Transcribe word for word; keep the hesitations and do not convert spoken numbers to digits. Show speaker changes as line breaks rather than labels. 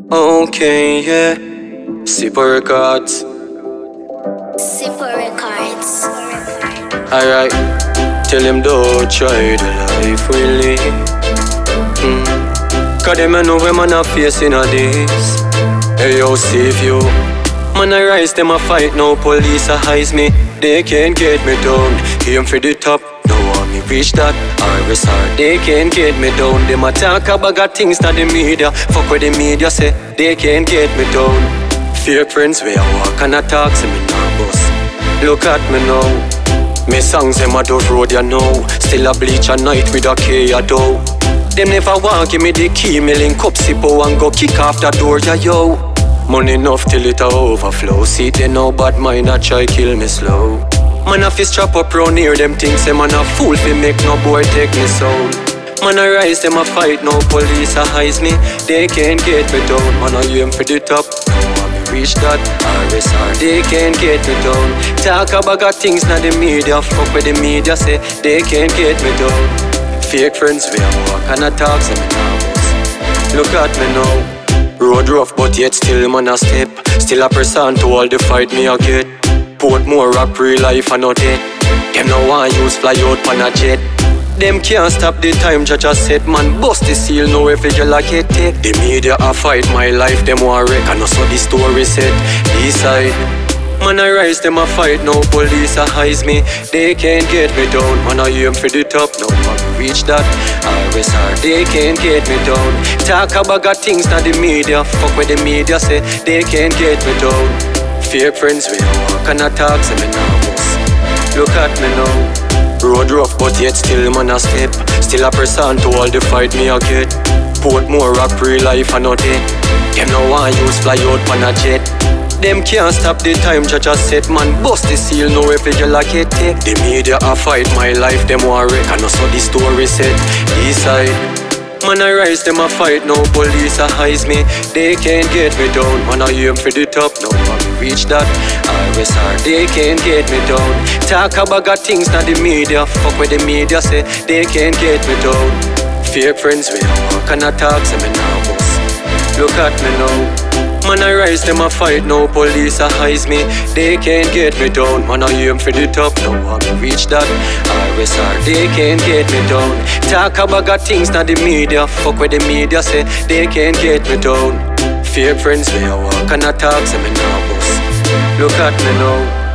Okay, yeah. Super Records.
Super Records.
Alright. Tell him don't try the life we live. Mm. Cause them I know when man a facing a this. Hey yo, save you. Man I rise, them a fight, no police a hides me. They can't get me down. Aim for the top, no want me reach that. R S R, they can't get me down. Them a talk about got things that the media. Fuck with the media say, they can't get me down. Fear friends where I walk and I talk, see me nervous. Look at me now. Me songs them a do road you know. Still a bleach at night with a K a dough. Them never want give me the key, me link up sippo and go kick off the door, yeah yo. Money enough till it a overflow. See they know bad mind a try kill me slow. Man a fist strap up round here, them things say man a fool fi make no boy take me soul. Man a rise, them a fight, no police a hides me. They can't get me down, man a aim for the top. No want me reach that, R S R, they can't get me down. Talk about got things na the media, fuck with the media say, they can't get me down. Fake friends we a walk and a talk, say me nervous. Look at me now. Road rough but yet still man a step. Still a person to all the fight me a get. Portmore rap real life and not dead. Them no want use fly out pan a jet. Them can't stop the time judge a set. Man bust the seal know if you like it take. The media a fight my life them want wreck. And also the story set this side. Man I rise them a fight no police a hides me. They can't get me down. Man I aim for the top no man reach that. R S R they can't get me down. Talk about got things na the media. Fuck with the media say they can't get me down. Fear friends we a walk and a talk say me nervous. Look at me now. Road rough but yet still man a step. Still a person to all the fight me a get. Portmore rap real life and not dead. Them no want use fly out pan a jet. Them can't stop the time judge a set. Man bust the seal no if you like it take. The media a fight my life them want wreck. And also the story set this side. Man I rise them a fight no police a hides me. They can't get me down. Man I aim for the top no man reach that. R S R they can't get me down. Talk about got things na the media. Fuck with the media say they can't get me down. Fear friends we a walk and a talk say me nervous. Look at me now. Man I rise them a fight no police a hides me. They can't get me down. Man I aim for the top no want me reach that. R S R they can't get me down. Talk about got things na the media. Fuck with the media say they can't get me down. Fear friends we a walk and a talk say me nervous. Look at me now.